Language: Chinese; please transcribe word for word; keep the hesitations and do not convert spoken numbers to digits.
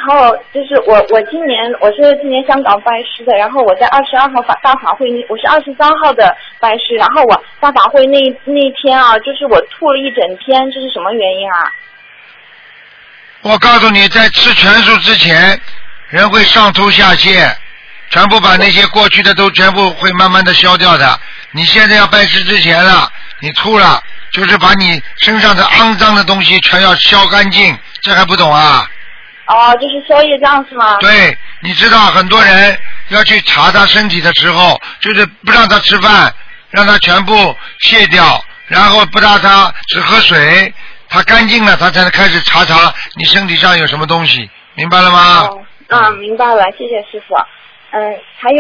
然后就是我，我今年我是今年香港拜师的，然后我在二十二号法大法会，我是二十三号的拜师，然后我大法会那那天啊，就是我吐了一整天，这是什么原因啊？ 我告诉你，在吃全素之前，人会上吐下泻，全部把那些过去的都全部会慢慢的消掉的。你现在要拜师之前了，你吐了，就是把你身上的肮脏的东西全要消干净，这还不懂啊？ 哦，就是消业障是吗？ 对，你知道很多人要去查他身体的时候，就是不让他吃饭，让他全部卸掉，然后不让他只喝水，他干净了，他才能开始查查你身体上有什么东西，明白了吗？ 哦，啊，明白了，谢谢师傅。嗯，还有。